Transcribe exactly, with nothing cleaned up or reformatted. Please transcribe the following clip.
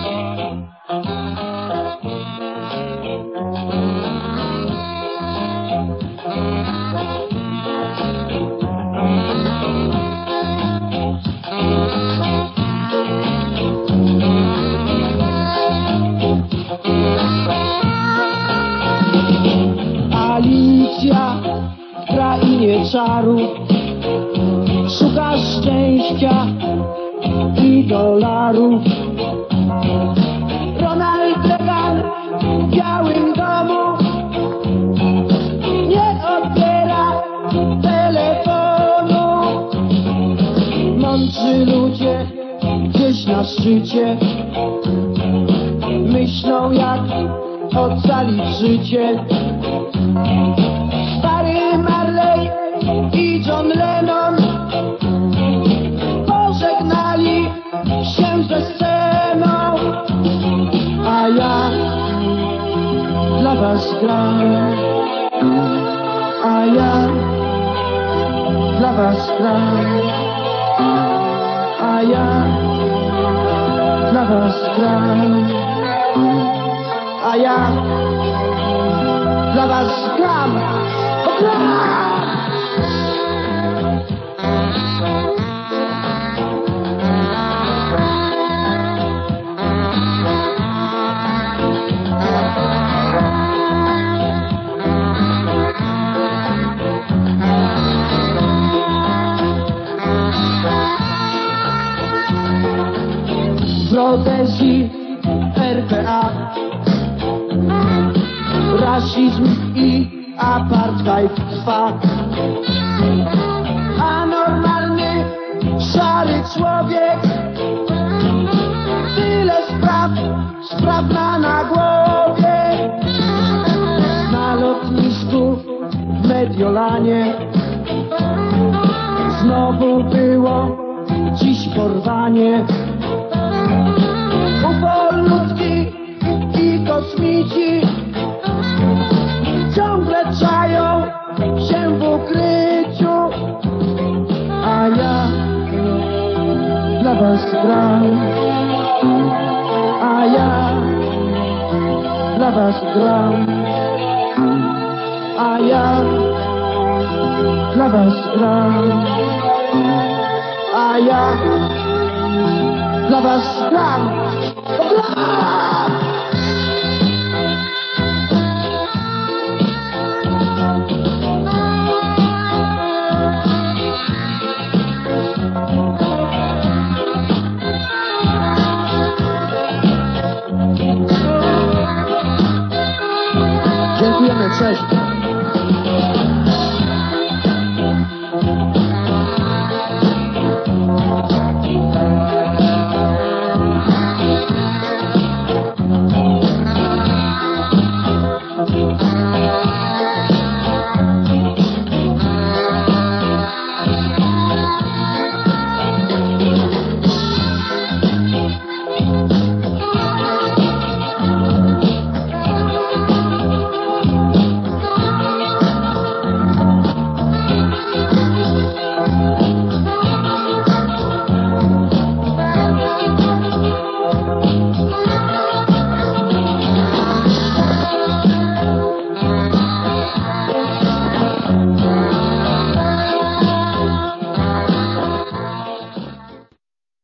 Alicja w krainie czarów szuka szczęścia i dolarów. Ronald Reagan w Białym Domu nie odbiera telefonu. Mądrzy ludzie gdzieś na szczycie myślą, jak ocalić życie. Stary Marley i John Lennon pożegnali się ze sceną, a ja dla was gram, a ja dla was gram, a ja dla was gram, a ja dla was gram, gram. W Rodezji R P A rasizm i apartheid trwa, a normalny szary człowiek tyle spraw, spraw ma na głowie. Na lotnisku w Mediolanie znowu było dziś porwanie. Ufolutki i kosmici ciągle czają się w ukryciu, a ja dla was gram, a ja dla was gram, a ja dla was gram, a ja dla was gram, gram. Dziękujemy, cześć.